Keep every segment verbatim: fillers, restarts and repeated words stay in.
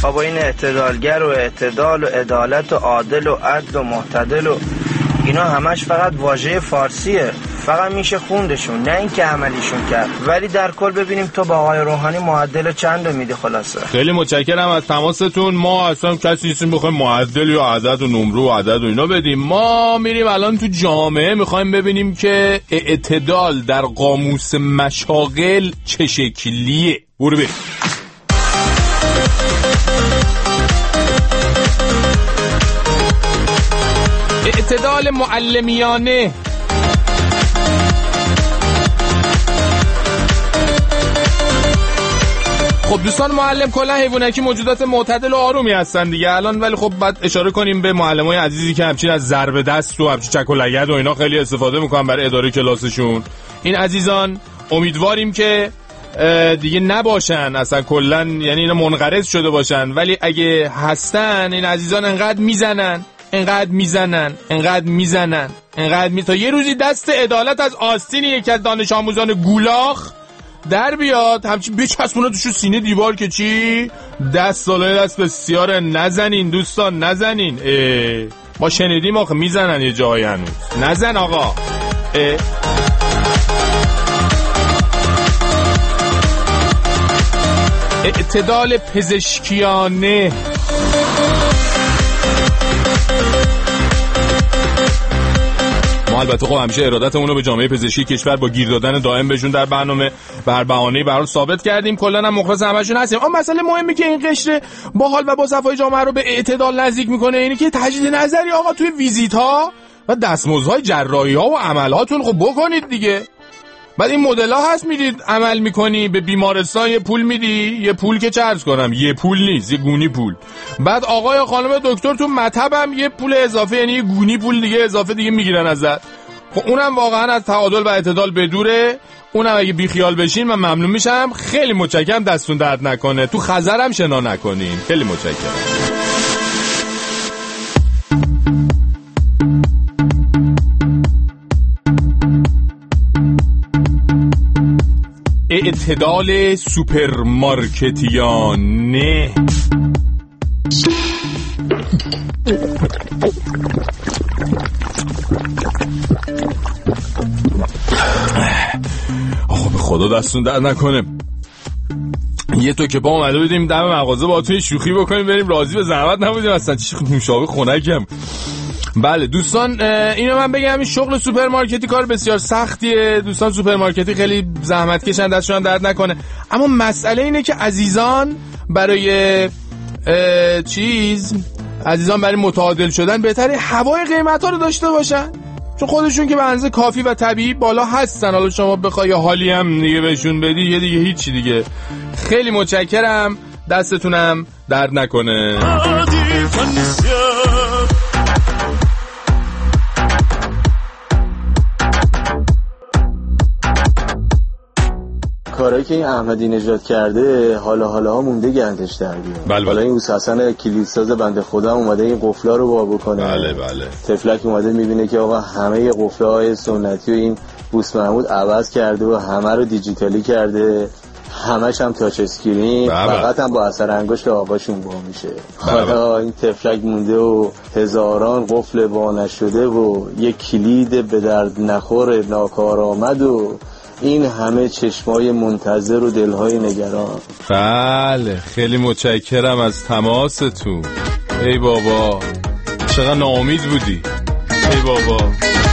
بابا این اعتدالگر و اعتدال و عدالت و عادل و عدل و معتدل و اینا همش فقط واژه فارسیه، فقط میشه خوندشون نه اینکه عملیشون کرد. ولی در کل ببینیم تو با آقای روحانی معدل چند رو میدی؟ خلاصه خیلی متشکرم از تماستون. ما اصلا کسی نیستیم بخوایم معدل یا عدد و نمره و عدد و اینا بدیم. ما میریم الان تو جامعه میخوایم ببینیم که اعتدال در قاموس مشاغل چه شکلیه. برو بریم. اعتدال معلمیانه. خب دوستان، معلم کلا حیوانکی موجودات معتدل و آرومی هستن دیگه الان، ولی خب بعد اشاره کنیم به معلمای عزیزی که همچین از ضرب دست و همچین چک و لگد و اینا خیلی استفاده میکنن برای اداره کلاسشون. این عزیزان امیدواریم که دیگه نباشن اصلا کلا، یعنی اینا منقرض شده باشن، ولی اگه هستن این عزیزان انقدر میزنن انقدر میزنن انقدر میزنن انقدر می تا یه روزی دست عدالت از آستین یکی از دانش آموزان گولاخ در بیاد، همچین بچسبونه توشو سینه دیوار که چی؟ دست سالای دست بسیار نزنین دوستان، نزنین. ما شنیدیم آخه میزنن یه جایی هنوز. نزن آقا. اه. اعتدال پزشکیانه. ما البته خب همیشه ارادتمون رو به جامعه پزشکی کشور با گیر دادن دائم بهشون در برنامه بر بهانه‌ای برام ثابت کردیم، کلا هم مخلص همشون هستیم. اما مسئله مهمی که این قشر با حال و با صفای جامعه رو به اعتدال نزدیک میکنه اینه که تجدید نظری آقا توی ویزیت ها و دستمزدهای جراحی ها و عمل هاتون خب بکنید دیگه. بعد این مدل ها هست میرید عمل میکنی به بیمارستان یه پول میدی، یه پول که چه عرض کنم یه پول نیست، یه گونی پول. بعد آقای یا خانم دکتر تو مطب هم یه پول اضافه، یعنی یه گونی پول دیگه اضافه دیگه میگیرن ازت. خب اونم واقعا از تعادل و اعتدال بدوره. اونم اگه بی خیال بشین من ممنون میشم. خیلی متشکرم، دستون درد نکنه. تو خزرم شنا نکنین. خیلی متشکرم. اعتدال سوپرمارکتیانه. آخه به خدا دستون درد نکنه. یه تو که با اومده بودیم دم مغازه با توی شوخی بکنیم بریم، راضی به زحمت نبودیم اصلا. چی نوشابه خنکم. بله دوستان، اینو من بگم این شغل سوپرمارکتی کار بسیار سختیه دوستان. سوپرمارکتی خیلی زحمت کشن، دستشون درد نکنه. اما مسئله اینه که عزیزان برای چیز عزیزان برای متعادل شدن بهتره هوای قیمتا رو داشته باشن، چون خودشون که به اندازه کافی و طبیعی بالا هستن. حالا شما بخوای یه حالی هم دیگه بهشون بدی یه دیگه هیچی دیگه. خیلی متشکرم، دستتونم درد نکنه. کارهایی که این احمدی نژاد کرده حالا حالا ها مونده گندش در بیاد. بله حالا این اوس حسن کلیدساز بنده خدا اومده این قفلا رو وا بکنه. بله بله. تفلک اومده میبینه که آقا همه قفل‌های سنتی و این بوس محمود عوض کرده و همه رو دیجیتالی کرده، همش هم تاچ اسکرین، فقط هم با اثر انگشت آقاشون وا میشه. حالا این تفلک مونده و هزاران قفل وا نشده و یک کلید به درد نخور ناکارآمد و این همه چشمای منتظر و دلهای نگران. بله خیلی متشکرم از تماستون. ای بابا چقدر ناامید بودی. ای بابا.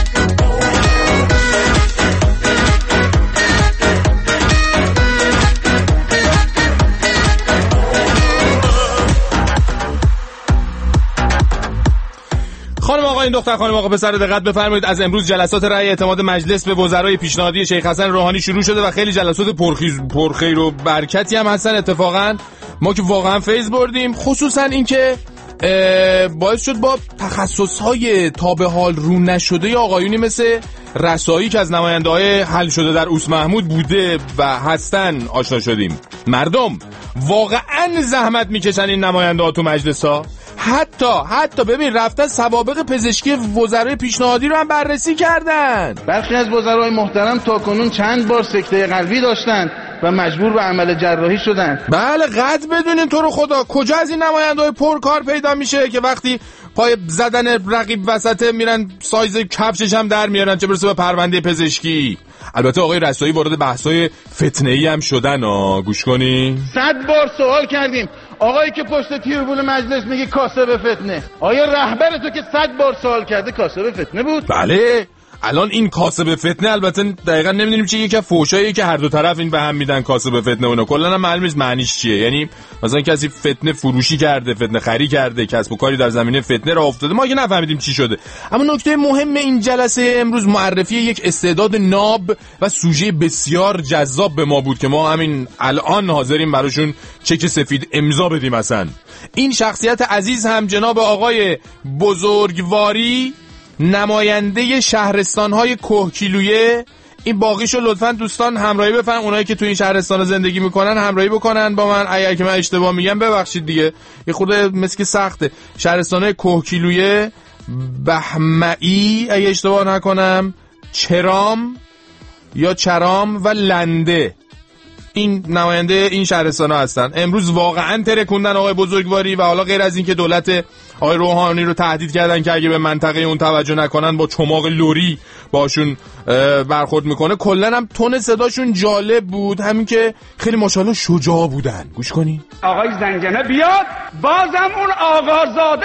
خانم آقا این دختر خانم آقا پسر دقت بفرمایید. از امروز جلسات رأی اعتماد مجلس به وزرای پیشنهادی شیخ حسن روحانی شروع شده و خیلی جلسات پرخیز پرخیر و برکتی هم هستن. اتفاقا ما که واقعا فیض بردیم، خصوصا این که باعث شد با تخصصهای تا به حال رو نشده آقایونی مثل رسایی که از نماینده‌های حل شده در اوس محمود بوده و هستن آشنا شدیم. مردم واقعا زحمت میکشن این نماینده‌ها تو مجلس‌ها. حتی حتی ببین رفتن سوابق پزشکی وزرای پیشنهادی رو هم بررسی کردن. برخی از وزرای محترم تاکنون چند بار سکته قلبی داشتند و مجبور به عمل جراحی شدن. بله قد بدونین تو رو خدا کجا از این نماینده‌های پرکار پیدا میشه که وقتی پای زدن رقیب وسطه میرن سایز کفشش هم در میارن، چه برسه به پرونده پزشکی. البته آقای رسایی وارد بحث‌های فتنه‌ای هم شدن ها، گوش کنین. صد بار سوال کردیم آقایی که پشت تریبون مجلس میگه کاسب فتنه، آیا رهبر تو که صد بار سوال کرده کاسب فتنه بود؟ بله الان این کاسب فتنه البته دقیقاً نمیدونیم چه یکی فوشایی که هر دو طرف این به هم میدن کاسب فتنه اونو کلا هم معلوم نیست معنیش چیه. یعنی مثلا کسی فتنه فروشی کرده، فتنه خری کرده، کسب و کاری در زمینه فتنه راه افتاده، ما که نفهمیدیم چی شده. اما نکته مهم این جلسه امروز معرفی یک استعداد ناب و سوژه بسیار جذاب به ما بود که ما همین الان حاضریم براشون چک سفید امضا بدیم. مثلا این شخصیت عزیز هم جناب آقای بزرگواری، نماینده شهرستان‌های کوهگیلویه. این باقیشو لطفاً دوستان همراهی بفرمایید، اونایی که تو این شهرستان زندگی میکنن همراهی بکنن با من. اگر که من اشتباه میگم ببخشید دیگه، یه خورده مسکی سخته. شهرستان‌های کوهگیلویه، بهمعی اگه اشتباه نکنم، چرام یا چرام و لنده، این نماینده این شهرستان‌ها هستن. امروز واقعاً ترکوندن آقای بزرگواری و حالا غیر از این که دولت آقای روحانی رو تهدید کردن که اگه به منطقه اون توجه نکنن با چماق لوری باشون برخورد میکنه. کلا هم تون صداشون جالب بود، همین که خیلی ماشاءالله شجاع بودن. گوش کنین. آقای زنگنه بیاد، بازم اون آقازاده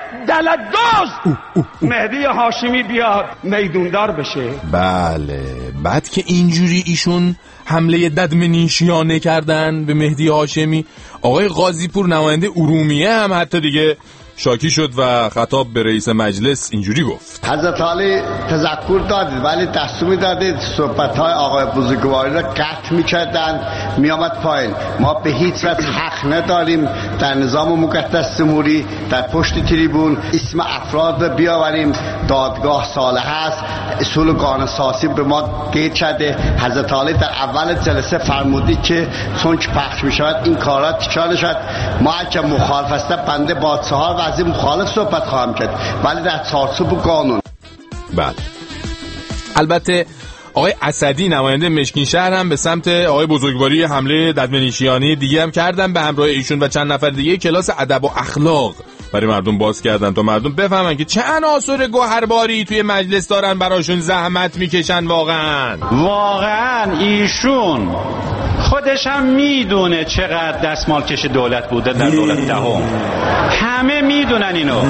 دلدوز مهدی هاشمی بیاد میدوندار بشه. بله بعد که اینجوری ایشون حمله ددمنیشیانه کردن به مهدی هاشمی، آقای قاضیپور نماینده ارومیه هم حتی دیگه شاکی شد و خطاب به رئیس مجلس اینجوری گفت: حضرت عالی تذکر دادید ولی دستور میدادید صحبت‌های آقای بزرگواری را قطع می‌کردند، میامد پایین. ما به هیچ وجه حق نداریم در نظام مقدس جمهوری در پشت تریبون اسم افراد بیاوریم. دادگاه صالح است، اصول قانون‌سازی به ما قید شده. حضرت عالی در اول جلسه فرمودید که چون که پخش می‌شود این کارا تکرار نشود. ما اگه مخالف هستیم بنده بادساها از این مخالف صحبت خواهم کرد ولی در چارچوب قانون. بله البته آقای اسدی نماینده مشکین شهر هم به سمت آقای بزرگواری حمله ددمنیشیانه دیگه هم کردن به همراه ایشون و چند نفر دیگه کلاس ادب و اخلاق برای مردم باز کردن تا مردم بفهمن که چه عناصر گوهرباری توی مجلس دارن براشون زحمت میکشن. واقعا واقعا ایشون خودش هم میدونه چقدر دستمال کش دولت بوده در دولت دهم، همه میدونن اینو.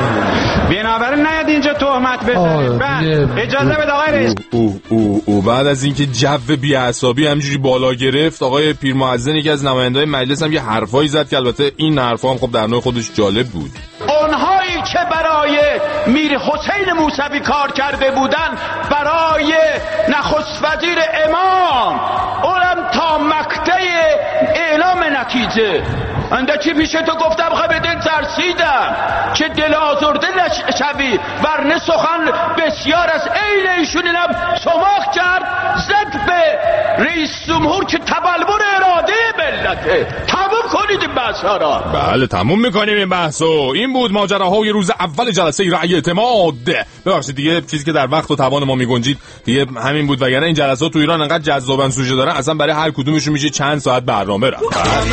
بنابراین نیاد اینجا تهمت بزنید. بعد اجازه بده آقای رئیس. او او او بعد از اینکه جو بی‌عصابی همینجوری بالا گرفت، آقای پیرمؤذن یکی از نماینده‌های مجلس هم یه حرفایی زد که البته این حرفا هم خب در نوع خودش جالب بود. اونهایی که برای میر حسین موسوی کار کرده بودن، برای نخست وزیر امام، اونم تا مقطع اعلام نتیجه اندکی پیش تو گفتم خبیدن ترسیدم که دل آزرده نشوی، ورنه سخن بسیار از عین ایشون اینم سماخ کرد، زد به رئیس جمهور که تبلور اراده ملته. تموم کنید این بحثا را. بله تموم میکنیم این بحثو. این بود ماجراهای روز اول جلسه رأی اعتماد. ببخشید دیگه چیزی که در وقت و توان ما میگنجید دیگه همین بود، وگرنه این جلسات تو ایران انقدر جذابن سوژه دارن اصلا برای هر کدومشون میشه چند ساعت برنامه رفت.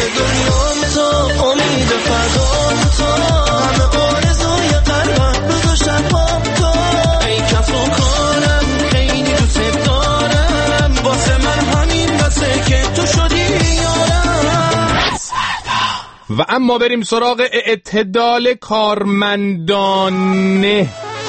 امید فردا تو همه آرزوی قلبم گذاشتم با تو، ای کف و کارم خیلی دوست دارم، واسه من همین بسه که تو شدی یارم. و اما بریم سراغ اعتدال کارمندانه.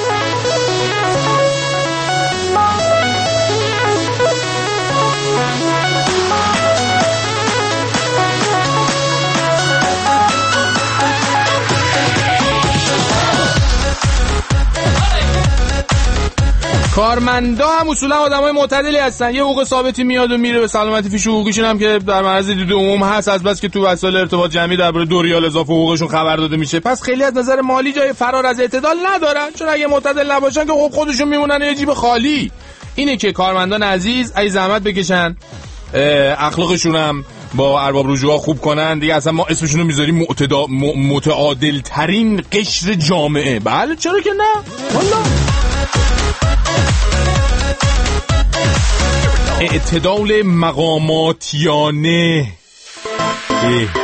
کارمندا هم اصولا آدمای معتدلی هستن، یه حقوق ثابتی میاد و میره، به سلامتی فیش حقوقیشون هم که در معرض دید عموم هست، از بس که تو وسایل ارتباط جمعی درباره دو ریال اضافه حقوقشون خبر داده میشه. پس خیلی از نظر مالی جای فرار از اعتدال ندارن، چون اگه معتدل نباشن که خب خودشون میمونن یه جیب خالی. اینه که کارمندان عزیز ای زحمت بکشن، اخلاقشون هم با ارباب رجوع خوب کنن دیگه. اصلا ما اسمشون رو میذاریم معتدا... م... متعادل ترین قشر جامعه. بله چرا که نه والله. اعتدال مقاماتیانه. ای. ای.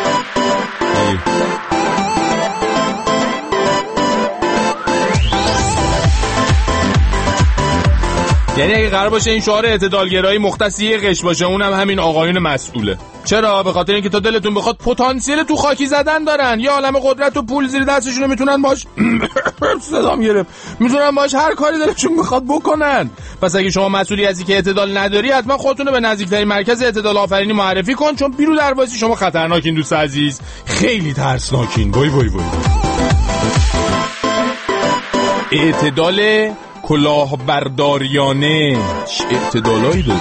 یعنی اگه قرار باشه این شعار اعتدالگرایی مختص یه قش باشه، اونم همین آقایون مسئوله. چرا؟ به خاطر اینکه تا دلتون بخواد پتانسیل تو خاکی زدن دارن، یه عالمه قدرت و پول زیر دستشون میتونن باش صدام گرفت میتونن باش هر کاری دلشون بخواد بکنن. پس اگه شما مسئولی هستی که اعتدال نداری، حتما خودتونو به نزدیکترین مرکز اعتدال آفرینی معرفی کن، چون بیرو درواسی شما خطرناکین دوست عزیز، خیلی ترسناکین. وای وای وای. اعتدال کلاهبرداریانه. چه اعتدالایی داره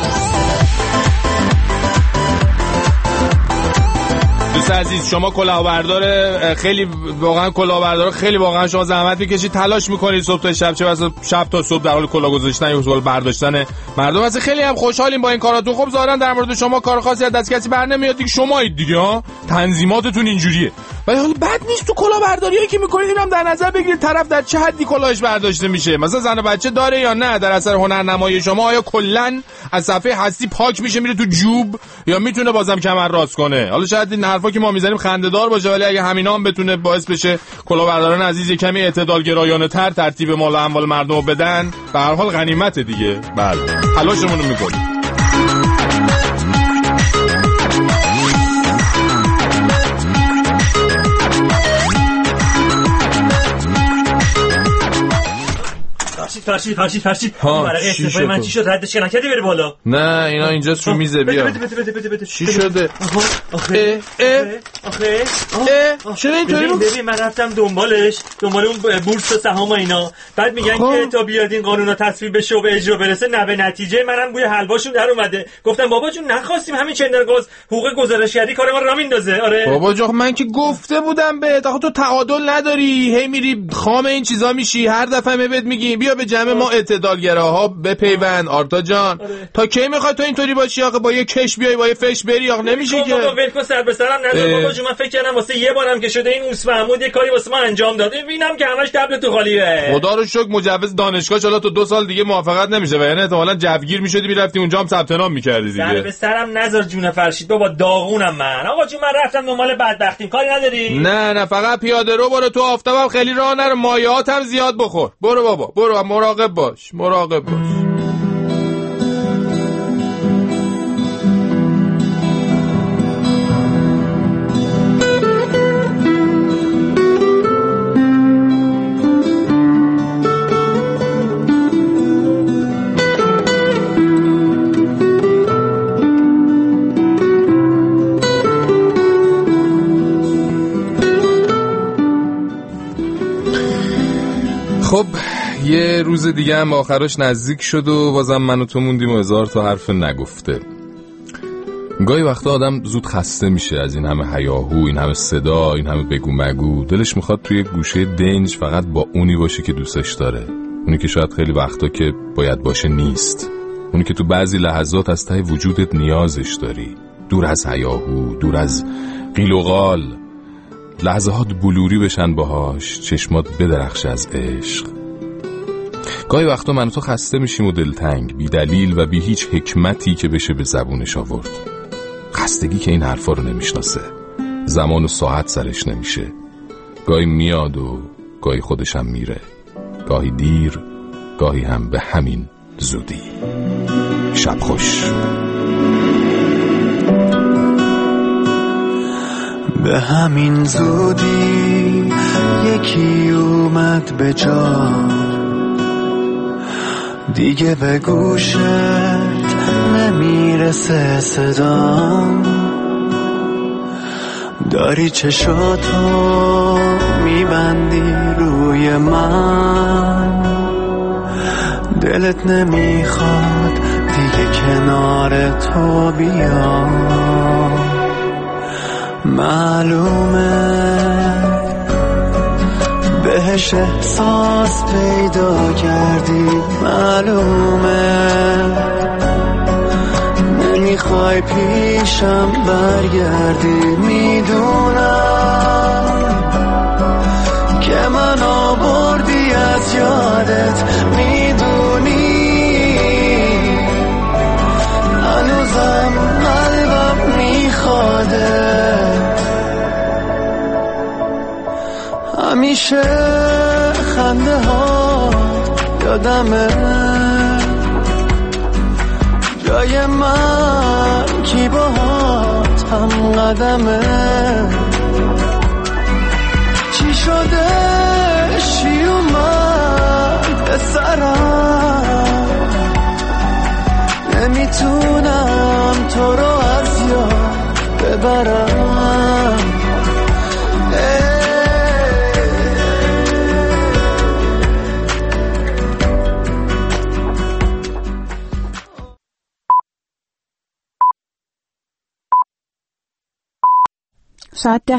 دوست عزیز. شما کلاهبردار خیلی واقعا کلاهبردار خیلی واقعا شما زحمت میکشید، تلاش میکنید صبح تا شب، چه بسا شب تا صبح در حال کلاه گذاشتن یا حال برداشتن مردم. واسه خیلی هم خوشحالیم با این کاراتون. خب ظاهرا در مورد شما کار خاصی از دست کسی بر نمیاد دیگه، شمایید دیگه ها، تنظیماتتون اینجوریه. ولی حالا بد نیست تو کلاهبرداریایی که میکنید اینم در نظر بگیرید طرف در چه حدی کلاهش برداشته میشه. مثلا زن و بچه داره یا نه، در اثر هنرنمایی شما آیا کلا از صفحه هستی پاک میشه میره تو جوب، یا میتونه بازم کمر راست کنه؟ حالا شاید این حرفا که ما میزنیم خنده‌دار باشه، ولی اگه همینا هم بتونه باعث بشه کلاهبرداران عزیز کمی اعتدالگرایانه تر ترتیب مال و اموال مردم رو بدن، به هر حال غنیمت دیگه. بله تلاشمون رو میکنیم. فرشید فرشید فرشید ورقه استعفای من چی شد؟ ردش نکردی بره بالا؟ نه اینا اینجاست رو میزه. بیا بده بده بده بده بده. چی شده؟ آخه آخه آخه چرا اینطوری؟ ببین من رفتم دنبالش، دنبال اون بورس و سهام و اینا، بعد میگن که تا بیاد این قانونا تصویب بشه و به اجرا برسه نه به نتیجه. منم بوی حلواشون در اومده، گفتم بابا جون نخواستیم همین چندرگاز حقوق گزارشگری کار ما رو میندازه. آره بابا جون من که گفته بودم بهت، آخه تو تعادل نداری، هی میری خام این چیزا میشی، هر دفعه بهت میگی بیا به جمع ما اعتدالگراها بپیوند. آرتا جان آره. تا کی میخوای تو اینطوری باشی آخه؟ با یه کش بیای با یه فش بری آخه نمیشه که. بابا ولکو سر به سرم نذار بابا جون. من فکر کردم واسه یه بارم که شده این اوس محمود یه کاری واسه ما انجام داده، ببینم که همش تبل تو خالیه. خدا رو شکر مجوز دانشگاه حالا تو دو سال دیگه موافقت نمیشه و یعنی احتمالاً جوگیر میشدی میرفتی اونجا هم ثبت نام میکردی دیگه. سر به سرم نذار جون فرشید بابا، داغونم من. آقا جون من رفتم دنبال بدبختیم، کاری نداری؟ نه نه فقط پیاده رو برو، تو آفتابم خیلی راه نرو، مایعات هم زیاد بخور. برو بابا برو، مراقب باش مراقب باش. خب یه روز دیگه هم آخرش نزدیک شد و بازم من و تو موندیم و هزار تا حرف نگفته. گاهی وقتا آدم زود خسته میشه از این همه هیاهو، این همه صدا، این همه بگو مگو. دلش میخواد توی گوشه دنج فقط با اونی باشه که دوستش داره، اونی که شاید خیلی وقتا که باید باشه نیست، اونی که تو بعضی لحظات از ته وجودت نیازش داری، دور از هیاهو، دور از قیل و قال، لحظات بلوری بشن باهاش، چشمات بدرخشه از عشق. گاهی وقتا من و تو خسته میشیم و دلتنگ، بی دلیل و بی هیچ حکمتی که بشه به زبونش آورد. خستگی که این حرفا رو نمیشناسه، زمان و ساعت سرش نمیشه. گاهی میاد و گاهی خودش هم میره، گاهی دیر، گاهی هم به همین زودی. شب خوش. به همین زودی یکی اومد به جا، دیگه به گوشت نمیرسه صدا، داری چشاتو میبندی روی من، دلت نمیخواد دیگه کنار تو بیام. معلومه بهش احساس پیدا کردی، معلومه نمیخوای پیشم برگردی، میدونم که من آوردی از یادت، میدونی همیشه خنده ها یادمه، جای من کی باهات هم قدمه. چی شده چی اومد به سرم، نمیتونم تو رو از یاد ببرم. ساعت ده